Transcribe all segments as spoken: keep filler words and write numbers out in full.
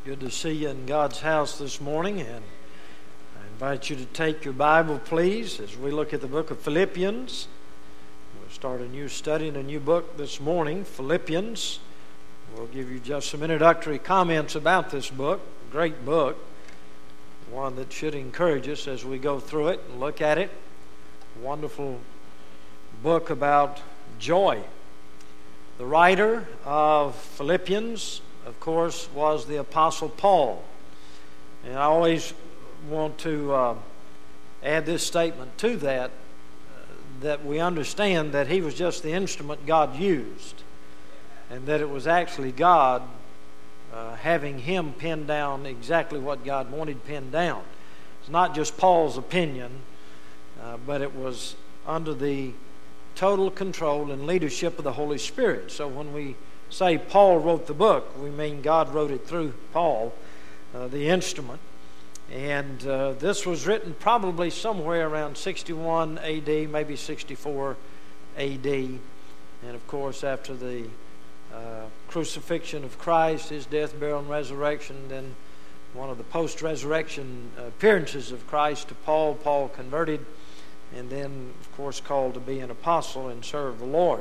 Good to see you in God's house this morning, and I invite you to take your Bible, please, as we look at the book of Philippians. We'll start a new study in a new book this morning, Philippians. We'll give you just some introductory comments about this book. Great book, one that should encourage us as we go through it and look at it. Wonderful book about joy. The writer of Philippians, of course, was the Apostle Paul. And I always want to uh, add this statement to that, uh, that we understand that he was just the instrument God used, and that it was actually God uh, having him pen down exactly what God wanted penned down. It's not just Paul's opinion, uh, but it was under the total control and leadership of the Holy Spirit. So when we say Paul wrote the book, we mean God wrote it through Paul, uh, the instrument. And uh, this was written probably somewhere around sixty-one A D, maybe sixty-four A D. And of course, after the uh, crucifixion of Christ, his death, burial, and resurrection, then one of the post-resurrection appearances of Christ to Paul, Paul converted, and then, of course, called to be an apostle and serve the Lord.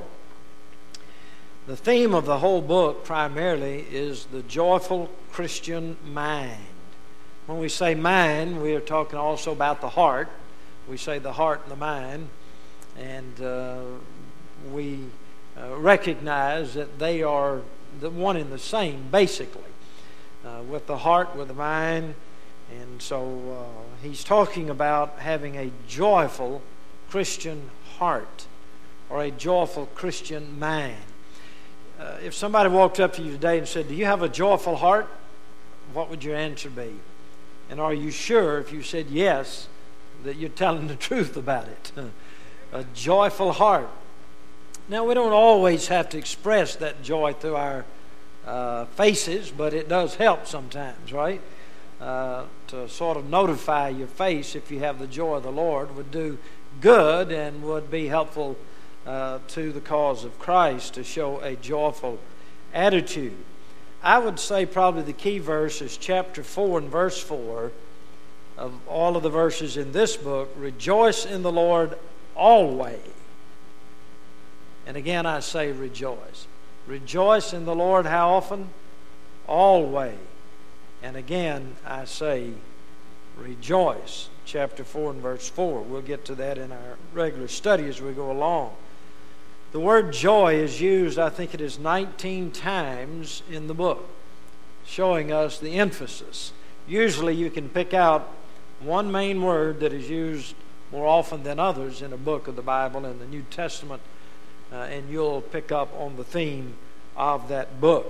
The theme of the whole book primarily is the joyful Christian mind. When we say mind, we are talking also about the heart. We say the heart and the mind, and uh, we uh, recognize that they are the one and the same, basically, uh, with the heart, with the mind. And so uh, he's talking about having a joyful Christian heart or a joyful Christian mind. Uh, if somebody walked up to you today and said, "Do you have a joyful heart?" what would your answer be? And are you sure, if you said yes, that you're telling the truth about it? A joyful heart. Now, we don't always have to express that joy through our uh, faces, but it does help sometimes, right? Uh, to sort of notify your face if you have the joy of the Lord would do good and would be helpful Uh, to the cause of Christ, to show a joyful attitude. I would say probably the key verse is chapter four and verse four of all of the verses in this book. Rejoice in the Lord always. And again I say rejoice. Rejoice in the Lord how often? Always. And again I say rejoice. Chapter four and verse four. We'll get to that in our regular study as we go along. The word joy is used, I think it is nineteen times in the book, showing us the emphasis. Usually you can pick out one main word that is used more often than others in a book of the Bible, in the New Testament, uh, and you'll pick up on the theme of that book.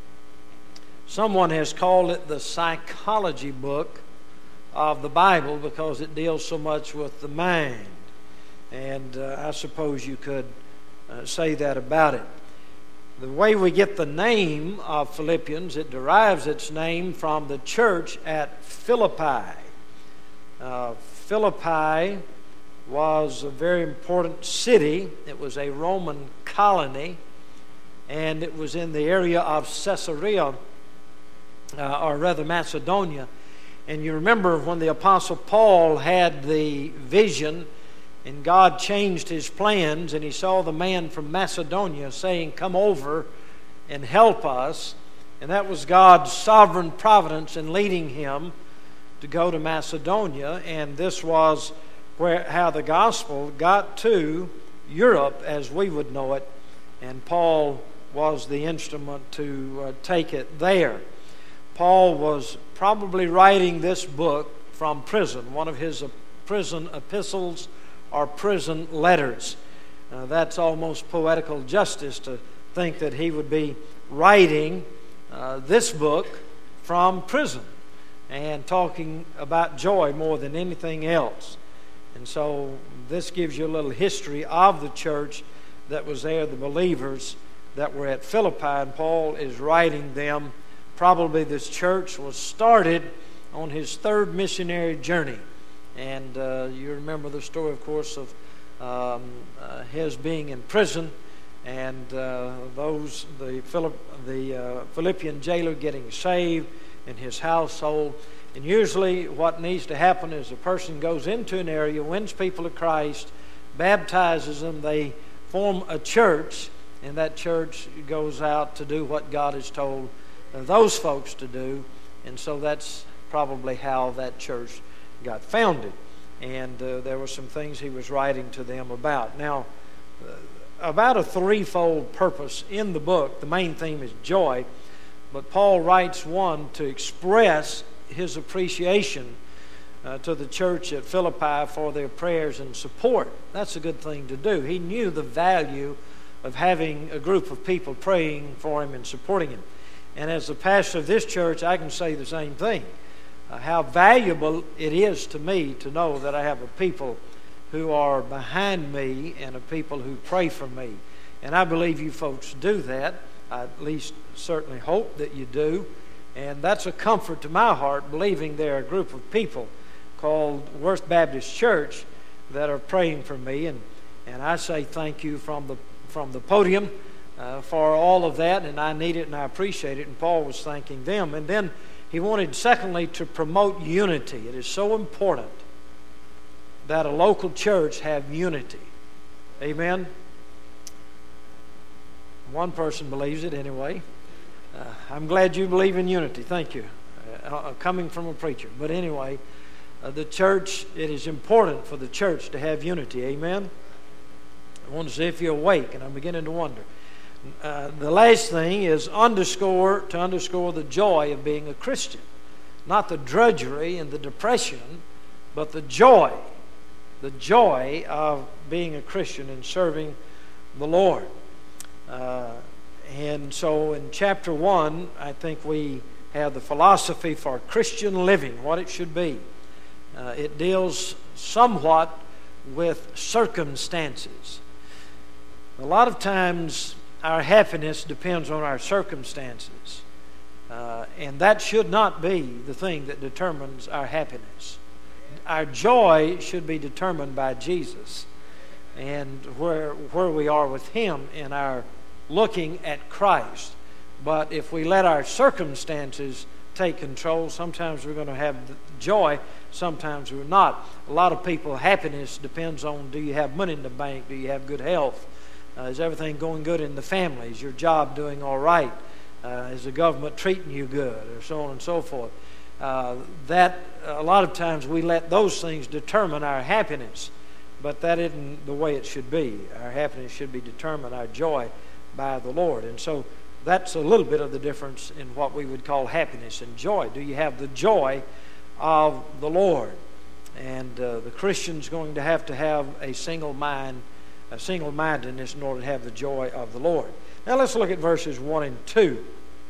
Someone has called it the psychology book of the Bible because it deals so much with the mind. And uh, I suppose you could Uh, say that about it. The way we get the name of Philippians, it derives its name from the church at Philippi. Uh, Philippi was a very important city. It was a Roman colony, and it was in the area of Caesarea, uh, or rather Macedonia. And you remember when the Apostle Paul had the vision and God changed his plans, and he saw the man from Macedonia saying, "Come over and help us." And that was God's sovereign providence in leading him to go to Macedonia. And this was where how the gospel got to Europe as we would know it. And Paul was the instrument to uh, take it there. Paul was probably writing this book from prison, one of his uh, prison epistles or prison letters. Uh, that's almost poetical justice to think that he would be writing uh, this book from prison and talking about joy more than anything else. And so this gives you a little history of the church that was there, the believers that were at Philippi, and Paul is writing them. Probably this church was started on his third missionary journey. And uh, you remember the story, of course, of um, uh, his being in prison, and uh, those the Philip, the uh, Philippian jailer getting saved, in his household. And usually what needs to happen is a person goes into an area, wins people to Christ, baptizes them, they form a church, and that church goes out to do what God has told uh, those folks to do. And so that's probably how that church got founded. And uh, there were some things he was writing to them about. Now, uh, about a threefold purpose in the book. The main theme is joy, but Paul writes one to express his appreciation uh, to the church at Philippi for their prayers and support. That's a good thing to do. He knew the value of having a group of people praying for him and supporting him. And as the pastor of this church, I can say the same thing. Uh, how valuable it is to me to know that I have a people who are behind me and a people who pray for me. And I believe you folks do that. I at least certainly hope that you do. And that's a comfort to my heart, believing there are a group of people called Worth Baptist Church that are praying for me. And, and I say thank you from the, from the podium uh, for all of that. And I need it and I appreciate it. And Paul was thanking them. And then he wanted, secondly, to promote unity. It is so important that a local church have unity. Amen? One person believes it anyway. Uh, I'm glad you believe in unity. Thank you. Uh, uh, coming from a preacher. But anyway, uh, the church, it is important for the church to have unity. Amen? I want to see if you're awake, and I'm beginning to wonder. Uh, the last thing is underscore to underscore the joy of being a Christian. Not the drudgery and the depression, but the joy. The joy of being a Christian and serving the Lord. Uh, And so in chapter one, I think we have the philosophy for Christian living, what it should be. Uh, it deals somewhat with circumstances. A lot of times our happiness depends on our circumstances. Uh, and that should not be the thing that determines our happiness. Our joy should be determined by Jesus and where, where we are with Him in our looking at Christ. But if we let our circumstances take control, sometimes we're going to have joy, sometimes we're not. A lot of people, happiness depends on, do you have money in the bank? Do you have good health? Uh, is everything going good in the family? Is your job doing all right? Uh, is the government treating you good? Or so on and so forth. Uh, that, a lot of times we let those things determine our happiness. But that isn't the way it should be. Our happiness should be determined, our joy, by the Lord. And so that's a little bit of the difference in what we would call happiness and joy. Do you have the joy of the Lord? And uh, the Christian's going to have to have a single mind, a single-mindedness in order to have the joy of the Lord. Now let's look at verses one and two.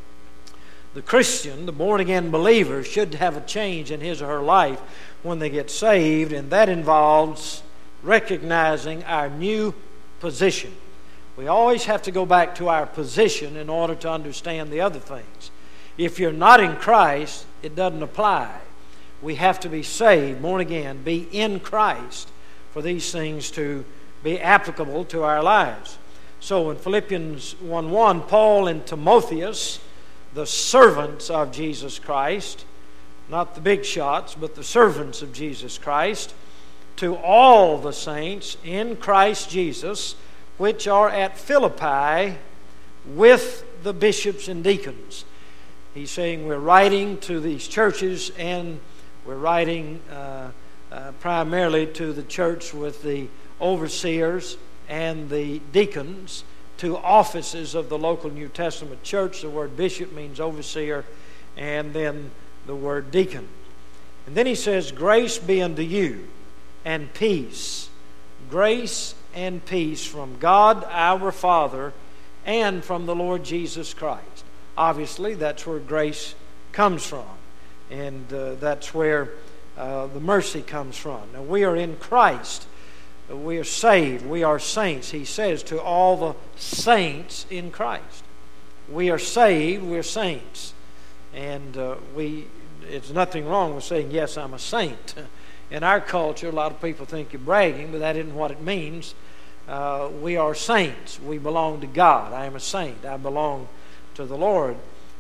The Christian, the born-again believer, should have a change in his or her life when they get saved, and that involves recognizing our new position. We always have to go back to our position in order to understand the other things. If you're not in Christ, it doesn't apply. We have to be saved, born again, be in Christ for these things to be applicable to our lives. So in Philippians one one, Paul and Timotheus, the servants of Jesus Christ, not the big shots, but the servants of Jesus Christ, to all the saints in Christ Jesus, which are at Philippi with the bishops and deacons. He's saying we're writing to these churches, and we're writing uh, uh, primarily to the church with the overseers and the deacons, two offices of the local New Testament church. The word bishop means overseer, and then the word deacon. And then he says, grace be unto you and peace. Grace and peace from God our Father and from the Lord Jesus Christ. Obviously, that's where grace comes from. And uh, that's where uh, the mercy comes from. Now, we are in Christ. We are saved. We are saints. He says to all the saints in Christ. We are saved. We're saints. And uh, we, it's nothing wrong with saying, yes, I'm a saint. In our culture, a lot of people think you're bragging, but that isn't what it means. Uh, we are saints. We belong to God. I am a saint. I belong to the Lord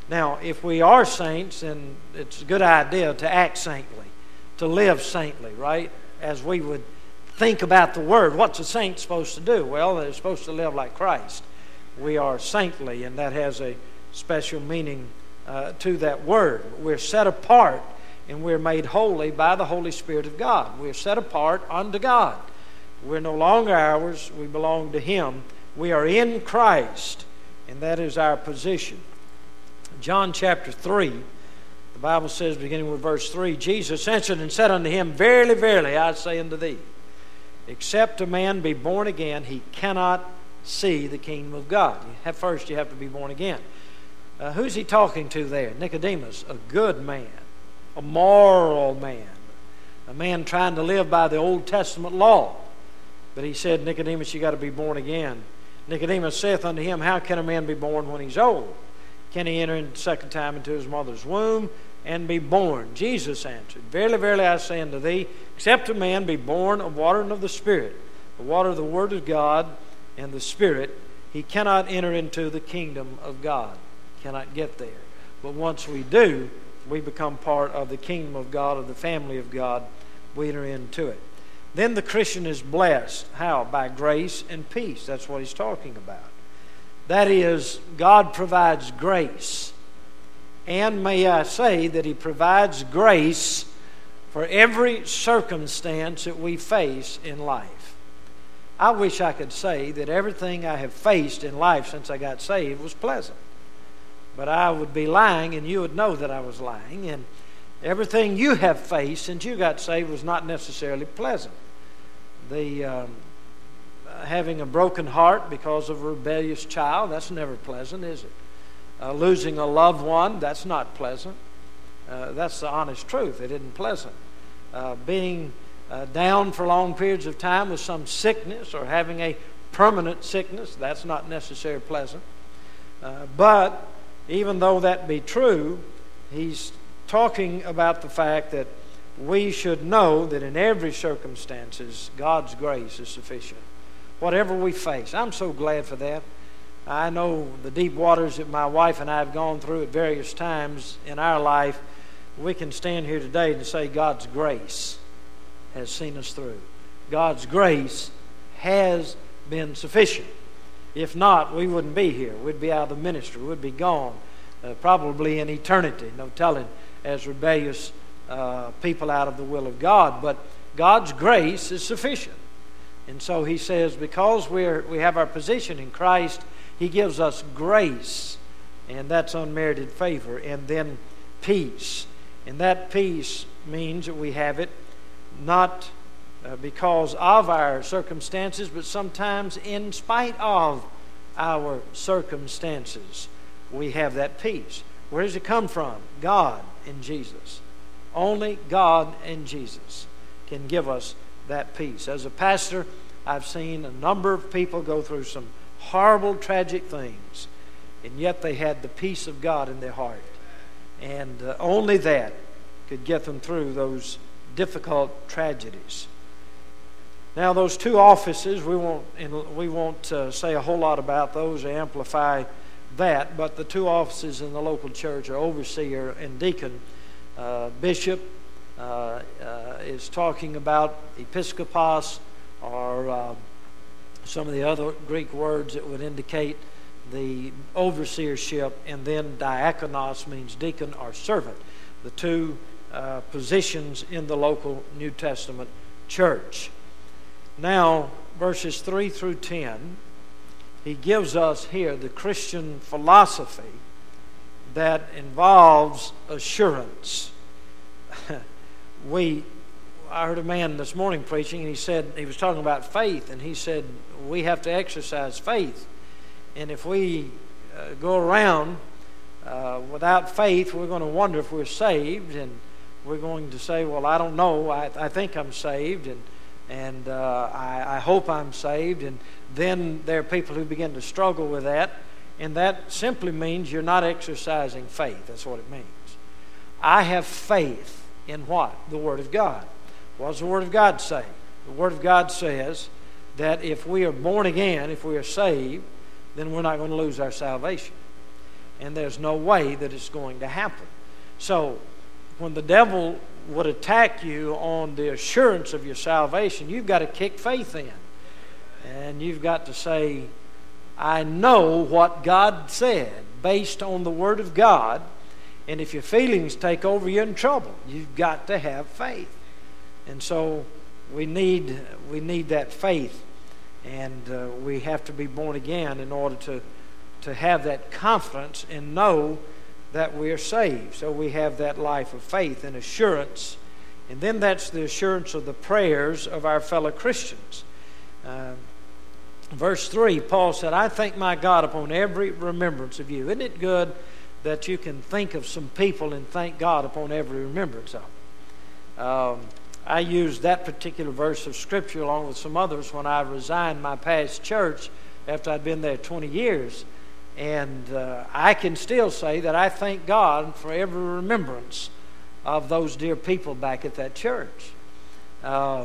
Now, if we are saints, then it's a good idea to act saintly, to live saintly, right? As we would think about the Word. What's a saint supposed to do? Well, they're supposed to live like Christ. We are saintly, and that has a special meaning uh, to that word. We're set apart, and we're made holy by the Holy Spirit of God. We're set apart unto God. We're no longer ours. We belong to Him. We are in Christ, and that is our position. John chapter three, the Bible says, beginning with verse three, Jesus answered and said unto him, Verily, verily, I say unto thee, except a man be born again, he cannot see the kingdom of God. You have, first, you have to be born again. Uh, who's he talking to there? Nicodemus, a good man, a moral man, a man trying to live by the Old Testament law. But he said, Nicodemus, you got to be born again. Nicodemus saith unto him, How can a man be born when he's old? Can he enter in the second time into his mother's womb and be born? Jesus answered, Verily, verily, I say unto thee, except a man be born of water and of the Spirit, the water of the Word of God and the Spirit, he cannot enter into the kingdom of God. Cannot get there. But once we do, we become part of the kingdom of God, of the family of God. We enter into it. Then the Christian is blessed. How? By grace and peace. That's what he's talking about. That is, God provides grace. And may I say that He provides grace for every circumstance that we face in life. I wish I could say that everything I have faced in life since I got saved was pleasant. But I would be lying, and you would know that I was lying. And everything you have faced since you got saved was not necessarily pleasant. The um, having a broken heart because of a rebellious child, that's never pleasant, is it? Uh, losing a loved one, that's not pleasant. Uh, that's the honest truth. It isn't pleasant. Uh, being uh, down for long periods of time with some sickness or having a permanent sickness, that's not necessarily pleasant. Uh, but even though that be true, he's talking about the fact that we should know that in every circumstances, God's grace is sufficient. Whatever we face. I'm so glad for that. I know the deep waters that my wife and I have gone through at various times in our life. We can stand here today and say God's grace has seen us through. God's grace has been sufficient. If not, we wouldn't be here. We'd be out of the ministry. We'd be gone, uh, probably in eternity. No telling, as rebellious uh, people out of the will of God. But God's grace is sufficient. And so he says, because we're, we have our position in Christ, He gives us grace, and that's unmerited favor, and then peace. And that peace means that we have it not uh, because of our circumstances, but sometimes in spite of our circumstances, we have that peace. Where does it come from? God and Jesus. Only God and Jesus can give us that peace. As a pastor, I've seen a number of people go through some horrible, tragic things, and yet they had the peace of God in their heart. And uh, only that could get them through those difficult tragedies. Now, those two offices, we won't, we won't uh, say a whole lot about those or amplify that, but the two offices in the local church are overseer and deacon. Uh, bishop uh, uh, is talking about episkopos, or uh, some of the other Greek words that would indicate the overseership, and then diakonos means deacon or servant. The two uh, positions in the local New Testament church. Now, verses three through ten, he gives us here the Christian philosophy that involves assurance. we, I heard a man this morning preaching, and he said, he was talking about faith, and he said, we have to exercise faith. And if we uh, go around uh, without faith, we're going to wonder if we're saved, and we're going to say, well, I don't know, I, I think I'm saved, and and uh, I, I hope I'm saved. And then there are people who begin to struggle with that, and that simply means you're not exercising faith. That's what it means. I have faith in what? The Word of God. What does the Word of God say? The Word of God says that if we are born again, if we are saved, then we're not going to lose our salvation. and there's no way that it's going to happen. So when the devil would attack you on the assurance of your salvation, you've got to kick faith in. And you've got to say, I know what God said based on the Word of God. And if your feelings take over, you're in trouble. You've got to have faith. And so we need we need that faith. And uh, we have to be born again in order to, to have that confidence and know that we are saved. So we have that life of faith and assurance. And then that's the assurance of the prayers of our fellow Christians. Uh, verse three, Paul said, I thank my God upon every remembrance of you. Isn't it good that you can think of some people and thank God upon every remembrance of them? Um, I used that particular verse of Scripture along with some others when I resigned my past church after I'd been there twenty years. And uh, I can still say that I thank God for every remembrance of those dear people back at that church. Um,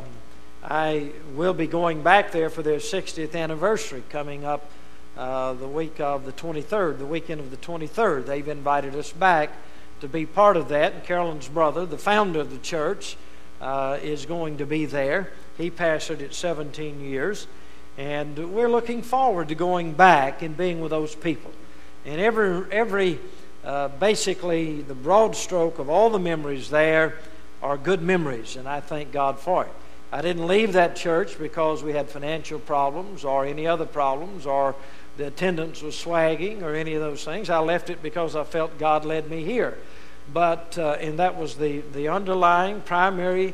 I will be going back there for their sixtieth anniversary coming up uh, the week of the twenty-third, the weekend of the twenty-third. They've invited us back to be part of that. And Carolyn's brother, the founder of the church, uh, is going to be there. He pastored it seventeen years. And we're looking forward to going back and being with those people. And every, every uh, basically, the broad stroke of all the memories there are good memories, and I thank God for it. I didn't leave that church because we had financial problems or any other problems or the attendance was swagging or any of those things. I left it because I felt God led me here. But, uh, and that was the, the underlying primary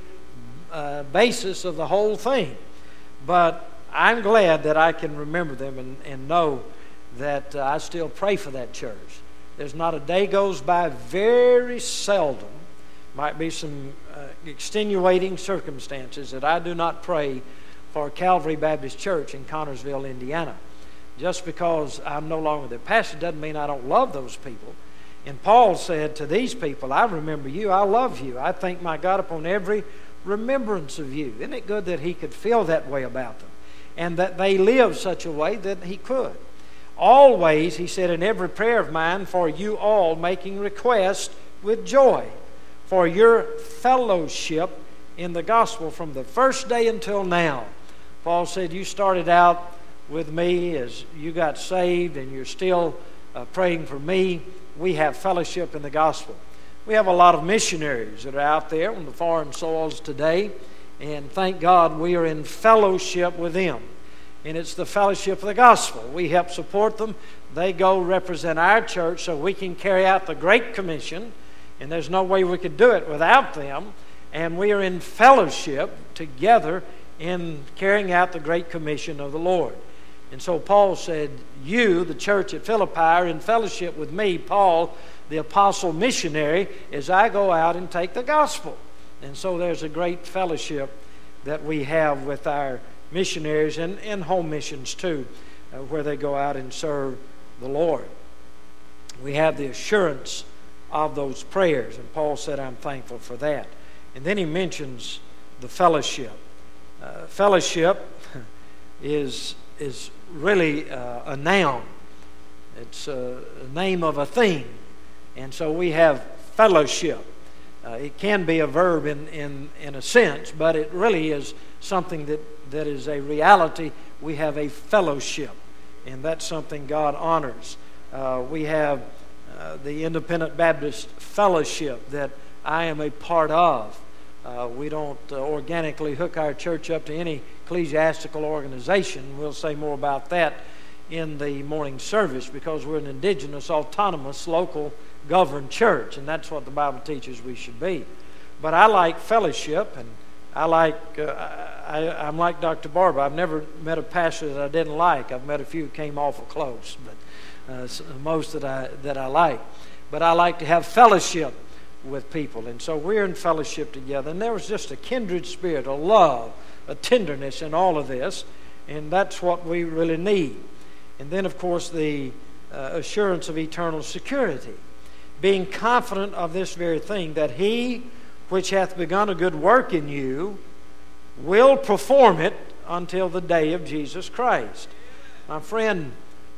uh, basis of the whole thing. But I'm glad that I can remember them and, and know that uh, I still pray for that church. There's not a day goes by, very seldom, might be some uh, extenuating circumstances, that I do not pray for Calvary Baptist Church in Connersville, Indiana. Just because I'm no longer their pastor doesn't mean I don't love those people. And Paul said to these people, I remember you, I love you, I thank my God upon every remembrance of you. Isn't it good that he could feel that way about them? And that they live such a way that he could. Always, he said, in every prayer of mine for you all, making request with joy for your fellowship in the gospel from the first day until now. Paul said, you started out with me as you got saved and you're still uh, praying for me. We have fellowship in the gospel. We have a lot of missionaries that are out there on the foreign soils today. And thank God we are in fellowship with them. And it's the fellowship of the gospel. We help support them. They go represent our church so we can carry out the Great Commission. And there's no way we could do it without them. And we are in fellowship together in carrying out the Great Commission of the Lord. And so Paul said, you, the church at Philippi, are in fellowship with me, Paul, the apostle missionary, as I go out and take the gospel. And so there's a great fellowship that we have with our missionaries and, and home missions too, uh, where they go out and serve the Lord. We have the assurance of those prayers, and Paul said, I'm thankful for that. And then he mentions the fellowship. Uh, fellowship is, is really uh, a noun. It's a name of a thing. And so we have fellowship. Uh, it can be a verb in, in, in a sense, but it really is something that, that is a reality. We have a fellowship, and that's something God honors. Uh, we have uh, the Independent Baptist Fellowship that I am a part of. Uh, we don't uh, organically hook our church up to any ecclesiastical organization. We'll say more about that in the morning service because we're an indigenous, autonomous, local governed church, and that's what the Bible teaches we should be. But I like fellowship, and I like, uh, I, I'm like Doctor Barber. I've never met a pastor that I didn't like. I've met a few who came awful close, but uh, most that I, that I like. But I like to have fellowship with people, and so we're in fellowship together. And there was just a kindred spirit, a love, a tenderness in all of this, and that's what we really need. And then, of course, the uh, assurance of eternal security. Being confident of this very thing, that he which hath begun a good work in you will perform it until the day of Jesus Christ. My friend,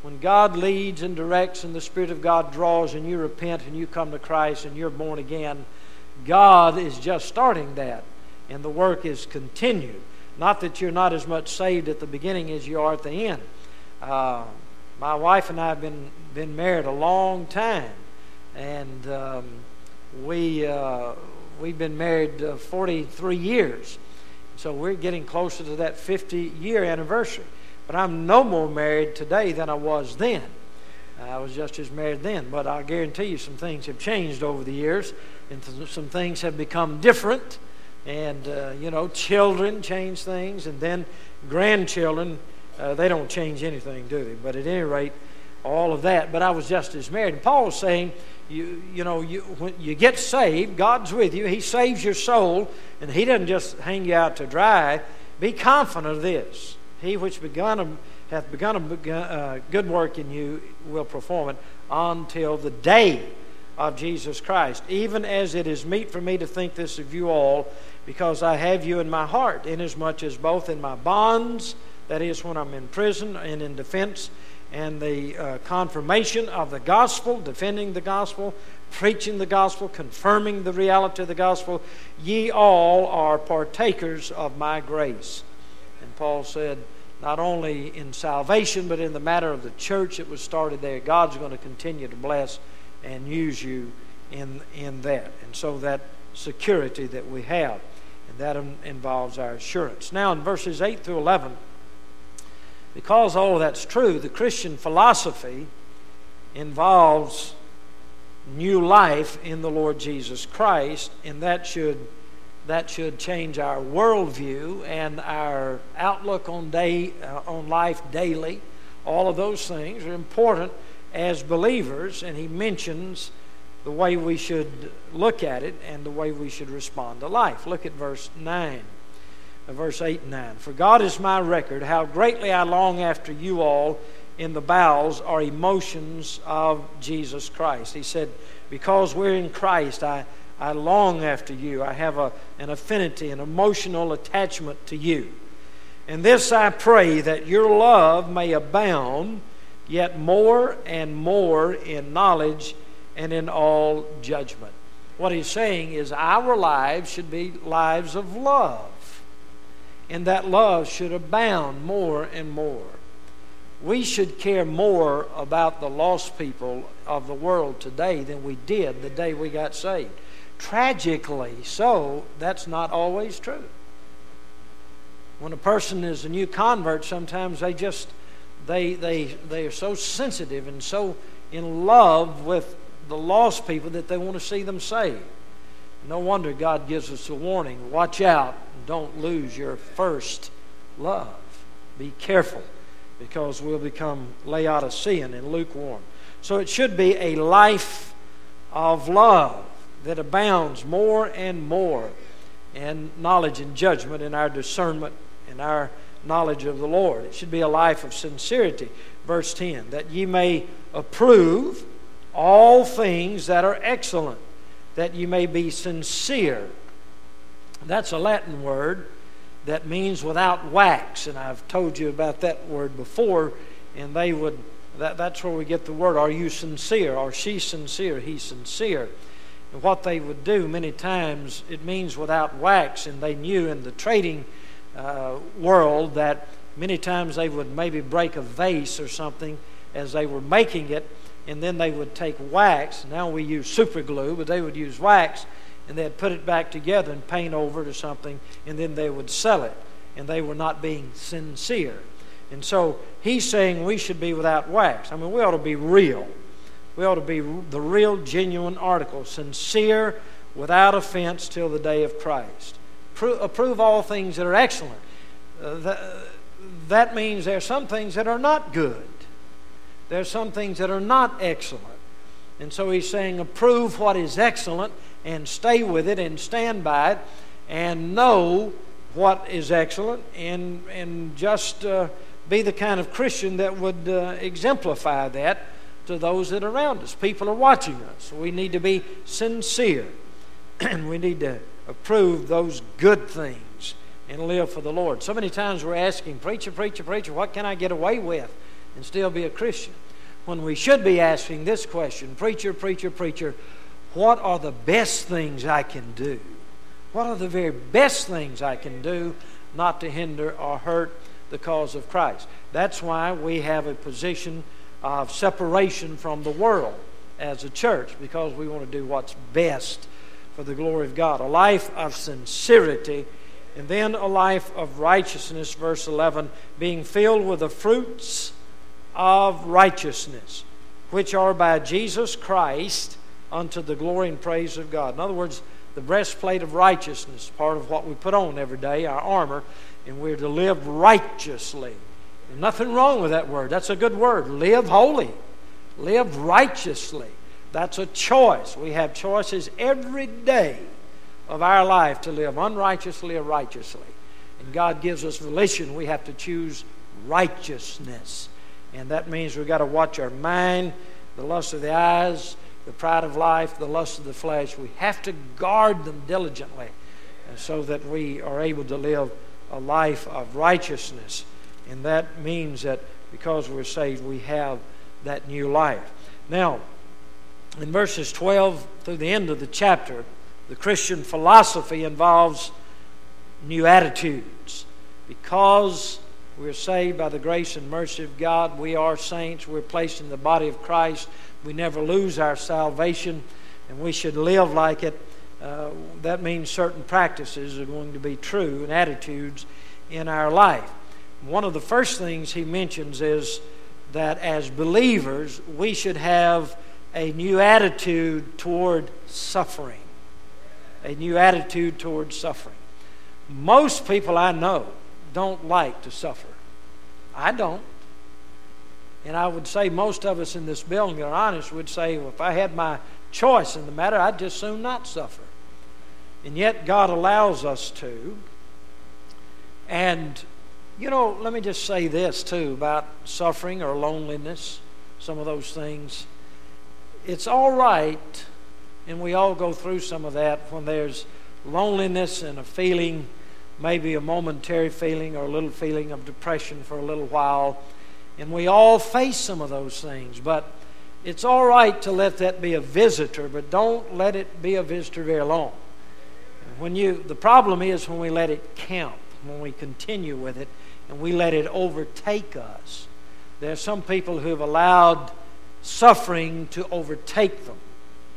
when God leads and directs and the Spirit of God draws and you repent and you come to Christ and you're born again, God is just starting that, and the work is continued. Not that you're not as much saved at the beginning as you are at the end. Uh, my wife and I have been, been married a long time, and um, we, uh, we've been married uh, forty-three years. So we're getting closer to that fifty-year anniversary. But I'm no more married today than I was then. I was just as married then. But I guarantee you some things have changed over the years, and th- some things have become different. And, uh, you know, children change things, and then grandchildren, uh, they don't change anything, do they? But at any rate, all of that. But I was just as married. And Paul was saying, you you know, you, when you get saved, God's with you. He saves your soul, and He doesn't just hang you out to dry. Be confident of this. He which begun a, hath begun a uh, good work in you will perform it until the day of Jesus Christ. Even as it is meet for me to think this of you all, because I have you in my heart, inasmuch as both in my bonds, that is when I'm in prison and in defense, and the uh, confirmation of the gospel, defending the gospel, preaching the gospel, confirming the reality of the gospel, ye all are partakers of my grace. And Paul said, not only in salvation, but in the matter of the church that was started there, God's going to continue to bless and use you in, in that. And so that security that we have, and that involves our assurance. Now in verses eight through eleven, because all of that's true, the Christian philosophy involves new life in the Lord Jesus Christ, and that should that should change our worldview and our outlook on day uh, on life daily. All of those things are important as believers, and he mentions the way we should look at it and the way we should respond to life. Look at verse nine. Verse eight and nine. For God is my record, how greatly I long after you all in the bowels are emotions of Jesus Christ. He said, because we're in Christ, I, I long after you. I have a, an affinity, an emotional attachment to you. And this I pray, that your love may abound yet more and more in knowledge and in all judgment. What he's saying is our lives should be lives of love. And that love should abound more and more. We should care more about the lost people of the world today than we did the day we got saved. Tragically so, that's not always true. When a person is a new convert, sometimes they just, they, they, they are so sensitive and so in love with the lost people that they want to see them saved. No wonder God gives us a warning. Watch out. Don't lose your first love. Be careful, because we'll become Laodicean and lukewarm. So it should be a life of love that abounds more and more in knowledge and judgment, in our discernment, in our knowledge of the Lord. It should be a life of sincerity. Verse ten, that ye may approve all things that are excellent, that ye may be sincere. That's a Latin word that means without wax, and I've told you about that word before, and they would, that, that's where we get the word, are you sincere? Are she sincere? He's sincere. And what they would do many times, it means without wax, and they knew in the trading uh, world that many times they would maybe break a vase or something as they were making it, and then they would take wax. Now we use super glue, but they would use wax, and they'd put it back together and paint over it or something, and then they would sell it. And they were not being sincere. And so he's saying we should be without wax. I mean, we ought to be real. We ought to be the real, genuine article, sincere, without offense till the day of Christ. Pro- approve all things that are excellent. Uh, that, that means there are some things that are not good. There are some things that are not excellent. And so he's saying approve what is excellent and stay with it and stand by it and know what is excellent and, and just uh, be the kind of Christian that would uh, exemplify that to those that are around us. People are watching us. We need to be sincere and we need to approve those good things and live for the Lord. So many times we're asking, preacher, preacher, preacher, what can I get away with? and still be a Christian. When we should be asking this question, preacher, preacher, preacher, what are the best things I can do? What are the very best things I can do not to hinder or hurt the cause of Christ? That's why we have a position of separation from the world as a church, because we want to do what's best for the glory of God. A life of sincerity, and then a life of righteousness, verse eleven, being filled with the fruits of righteousness, which are by Jesus Christ unto the glory and praise of God. In other words, the breastplate of righteousness, part of what we put on every day, our armor, and we're to live righteously. There's nothing wrong with that word. That's a good word. Live holy. Live righteously. That's a choice. We have choices every day of our life to live unrighteously or righteously. And God gives us volition. We have to choose righteousness. And that means we've got to watch our mind, the lust of the eyes, the pride of life, the lust of the flesh. We have to guard them diligently so that we are able to live a life of righteousness. And that means that because we're saved, we have that new life. Now, in verses twelve through the end of the chapter, the Christian philosophy involves new attitudes. Because we're saved by the grace and mercy of God, we are saints, we're placed in the body of Christ, we never lose our salvation, and we should live like it. Uh, that means certain practices are going to be true and attitudes in our life. One of the first things he mentions is that as believers, we should have a new attitude toward suffering. A new attitude toward suffering. Most people I know don't like to suffer. I don't. And I would say most of us in this building are honest, would say, well, if I had my choice in the matter, I'd just soon not suffer. And yet God allows us to. And, you know, let me just say this too about suffering or loneliness, some of those things. It's all right, and we all go through some of that, when there's loneliness and a feeling, maybe a momentary feeling or a little feeling of depression for a little while. And we all face some of those things. But it's all right to let that be a visitor, but don't let it be a visitor very long. When you, the problem is when we let it camp, when we continue with it, and we let it overtake us. There are some people who have allowed suffering to overtake them.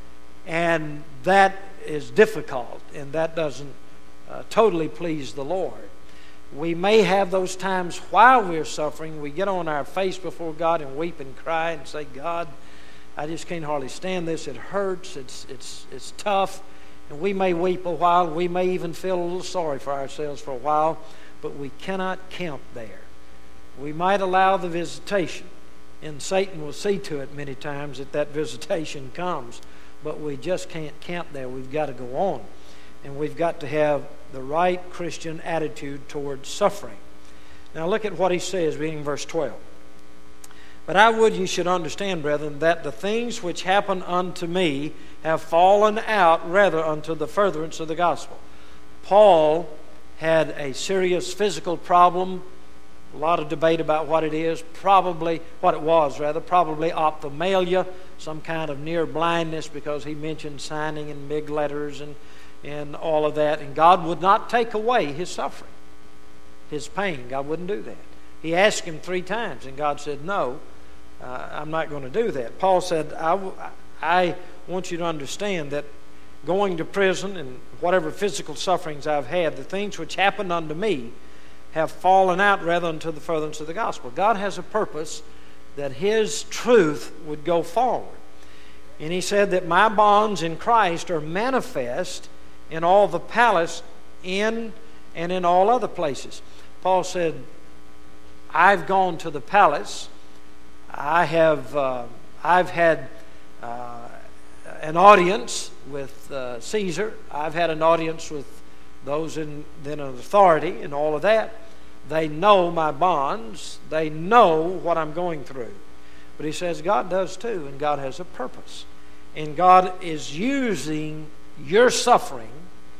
And that is difficult, and that doesn't uh, totally please the Lord. We may have those times while we're suffering, we get on our face before God and weep and cry and say, God, I just can't hardly stand this. It hurts. It's, it's, it's tough. And we may weep a while. We may even feel a little sorry for ourselves for a while, but we cannot camp there. We might allow the visitation, and Satan will see to it many times that that visitation comes, but we just can't camp there. We've got to go on, and we've got to have the right Christian attitude towards suffering. Now look at what he says, reading verse twelve. But I would you should understand, brethren, that the things which happen unto me have fallen out rather unto the furtherance of the gospel. Paul had a serious physical problem, a lot of debate about what it is, probably, what it was rather, probably ophthalmia, some kind of near blindness, because he mentioned signing in big letters and, and all of that. And God would not take away his suffering, his pain. God wouldn't do that. He asked him three times, and God said, no, uh, I'm not going to do that. Paul said, I, I want you to understand that going to prison and whatever physical sufferings I've had, the things which happened unto me have fallen out rather unto the furtherance of the gospel. God has a purpose that his truth would go forward. And he said that my bonds in Christ are manifest in all the palace, in and in all other places. Paul said, I've gone to the palace. I have uh, I've had uh, an audience with uh, Caesar. I've had an audience with those in then in authority and all of that. They know my bonds. They know what I'm going through. But he says God does too, and God has a purpose. And God is using your suffering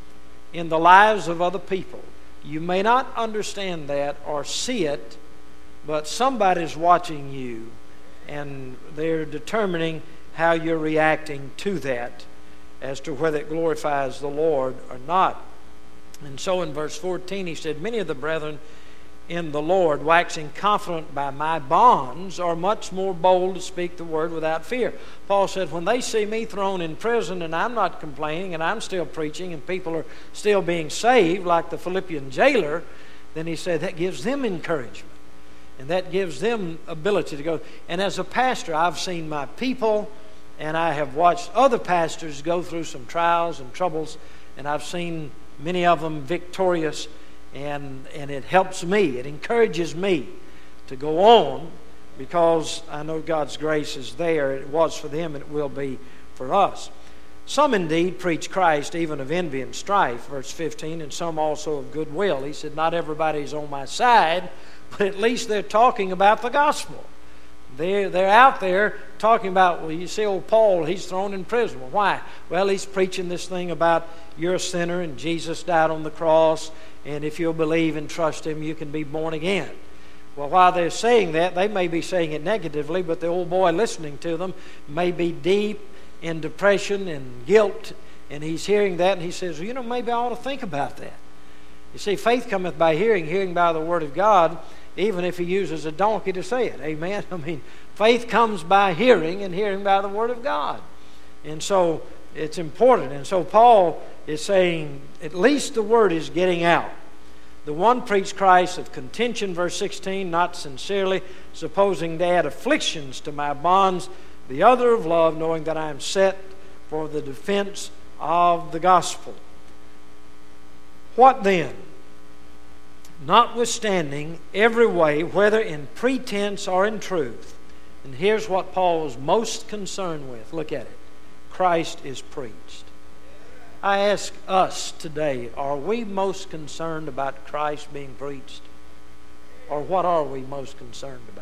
in the lives of other people. You may not understand that or see it, but somebody's watching you, and they're determining how you're reacting to that as to whether it glorifies the Lord or not. And so in verse fourteen he said, many of the brethren in the Lord, waxing confident by my bonds, are much more bold to speak the word without fear. Paul said, when they see me thrown in prison and I'm not complaining and I'm still preaching and people are still being saved like the Philippian jailer, then he said that gives them encouragement and that gives them ability to go. And as a pastor, I've seen my people and I have watched other pastors go through some trials and troubles, and I've seen many of them victorious. And, and it helps me, it encourages me to go on, because I know God's grace is there. It was for them and it will be for us. Some indeed preach Christ even of envy and strife, verse fifteen, and some also of goodwill. He said, not everybody's on my side, but at least they're talking about the gospel. They're, they're out there talking about, well, you see old Paul, he's thrown in prison. Well, why? Well, he's preaching this thing about you're a sinner and Jesus died on the cross, and if you'll believe and trust Him, you can be born again. Well, while they're saying that, they may be saying it negatively, but the old boy listening to them may be deep in depression and guilt, and he's hearing that, and he says, well, you know, maybe I ought to think about that. You see, faith cometh by hearing, hearing by the Word of God, even if he uses a donkey to say it. Amen? I mean, faith comes by hearing, and hearing by the Word of God. And so it's important. And so Paul is saying, at least the Word is getting out. The one preached Christ of contention, verse sixteen, not sincerely, supposing to add afflictions to my bonds. The other of love, knowing that I am set for the defense of the gospel. What then? Notwithstanding every way, whether in pretense or in truth. And here's what Paul was most concerned with. Look at it. Christ is preached. I ask us today, are we most concerned about Christ being preached? Or what are we most concerned about?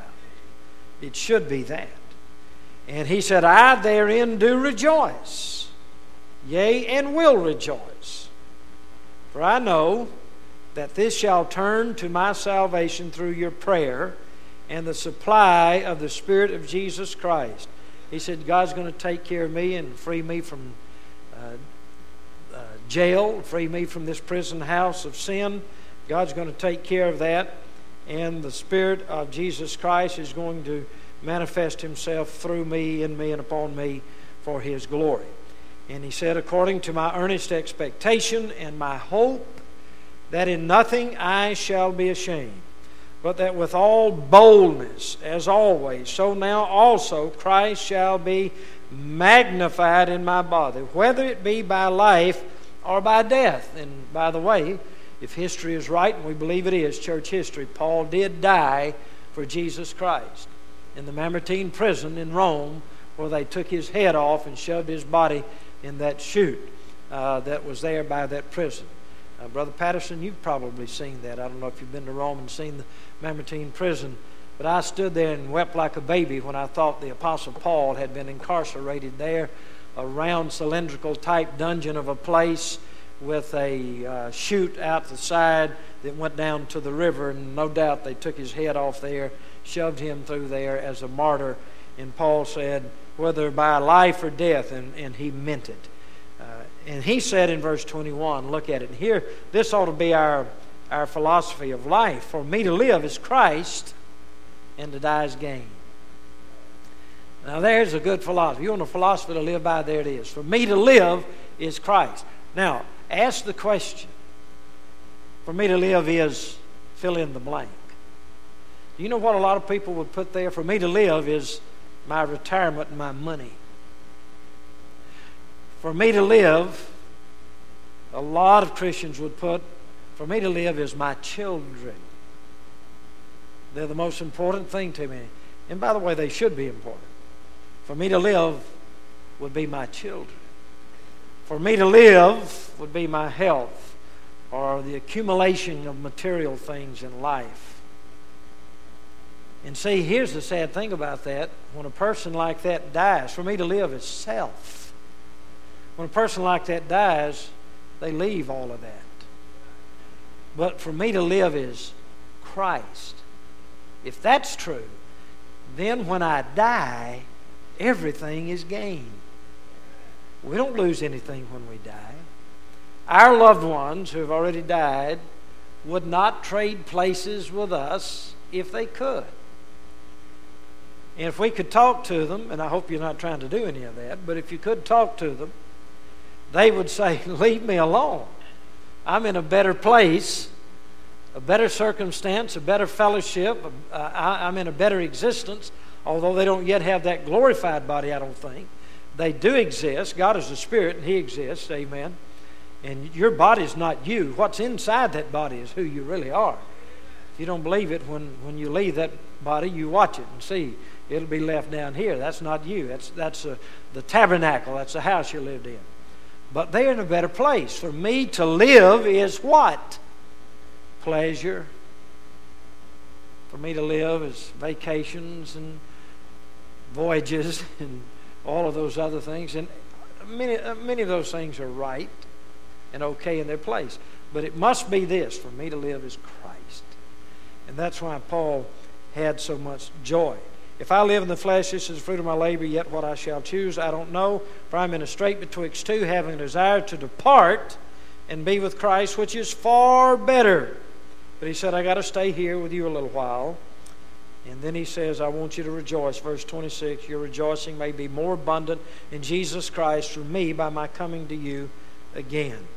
It should be that. And he said, I therein do rejoice, yea, and will rejoice. For I know that this shall turn to my salvation through your prayer and the supply of the Spirit of Jesus Christ. He said, God's going to take care of me and free me from uh, uh, jail, free me from this prison house of sin. God's going to take care of that. And the Spirit of Jesus Christ is going to manifest Himself through me, in me, and upon me for His glory. And he said, according to my earnest expectation and my hope, that in nothing I shall be ashamed, but that with all boldness, as always, so now also Christ shall be magnified in my body, whether it be by life or by death. And by the way, if history is right, and we believe it is, church history, Paul did die for Jesus Christ in the Mamertine prison in Rome, where they took his head off and shoved his body in that chute uh, that was there by that prison. Uh, Brother Patterson, you've probably seen that. I don't know if you've been to Rome and seen the Mamertine prison, but I stood there and wept like a baby when I thought the Apostle Paul had been incarcerated there, a round cylindrical type dungeon of a place with a uh, chute out the side that went down to the river, and no doubt they took his head off there, shoved him through there as a martyr. And Paul said, whether by life or death, and, and he meant it. Uh, and he said in verse twenty-one, look at it. And here, this ought to be our, our philosophy of life. For me to live is Christ, and to die is gain. Now there's a good philosophy. You want a philosophy to live by, there it is. For me to live is Christ. Now, ask the question. For me to live is fill in the blank. Do you know what a lot of people would put there? For me to live is my retirement and my money. For me to live, a lot of Christians would put, for me to live is my children. They're the most important thing to me. And by the way, they should be important. For me to live would be my children. For me to live would be my health, or the accumulation of material things in life. And see, here's the sad thing about that. When a person like that dies, for me to live is self. When a person like that dies, they leave all of that. But for me to live is Christ. if that's true, then when I die, everything is gain. We don't lose anything when we die. Our loved ones who have already died would not trade places with us if they could. And if we could talk to them, and I hope you're not trying to do any of that, but if you could talk to them, they would say, leave me alone. I'm in a better place, a better circumstance, a better fellowship. Uh, I, I'm in a better existence, although they don't yet have that glorified body, I don't think. They do exist. God is a spirit, and He exists. Amen. And your body is not you. What's inside that body is who you really are. If you don't believe it, when, when you leave that body, you watch it and see. It'll be left down here. That's not you. That's, that's a, the tabernacle. That's the house you lived in. But they're in a better place. For me to live is what? Pleasure. For me to live is vacations and voyages and all of those other things. And many, many of those things are right and okay in their place. But it must be this. For me to live is Christ. And that's why Paul had so much joy. If I live in the flesh, this is the fruit of my labor, yet what I shall choose, I don't know. For I'm in a strait betwixt two, having a desire to depart and be with Christ, which is far better. But he said, I got to stay here with you a little while. And then he says, I want you to rejoice. Verse twenty-six, your rejoicing may be more abundant in Jesus Christ through me by my coming to you again.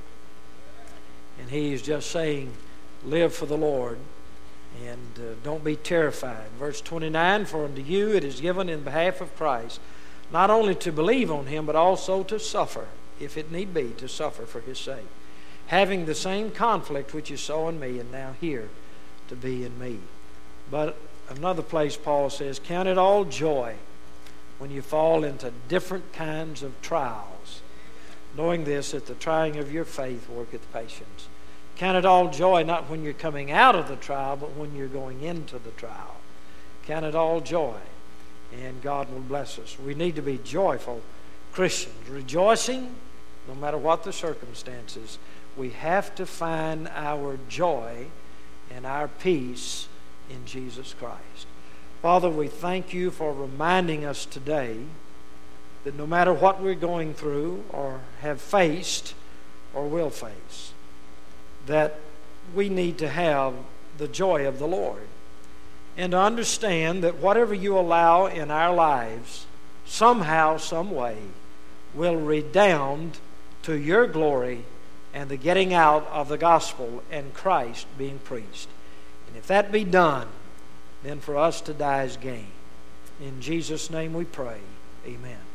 And he is just saying, live for the Lord. And uh, don't be terrified. Verse twenty-nine, for unto you it is given in behalf of Christ, not only to believe on Him, but also to suffer, if it need be, to suffer for His sake. Having the same conflict which you saw in me, and now here to be in me. But another place Paul says, count it all joy when you fall into different kinds of trials, knowing this, that the trying of your faith worketh patience. Count it all joy, not when you're coming out of the trial, but when you're going into the trial. Count it all joy, and God will bless us. We need to be joyful Christians, rejoicing no matter what the circumstances. We have to find our joy and our peace in Jesus Christ. Father, we thank you for reminding us today that no matter what we're going through or have faced or will face, that we need to have the joy of the Lord. And to understand that whatever you allow in our lives, somehow, some way, will redound to your glory and the getting out of the gospel and Christ being preached. And if that be done, then for us to die is gain. In Jesus' name we pray. Amen.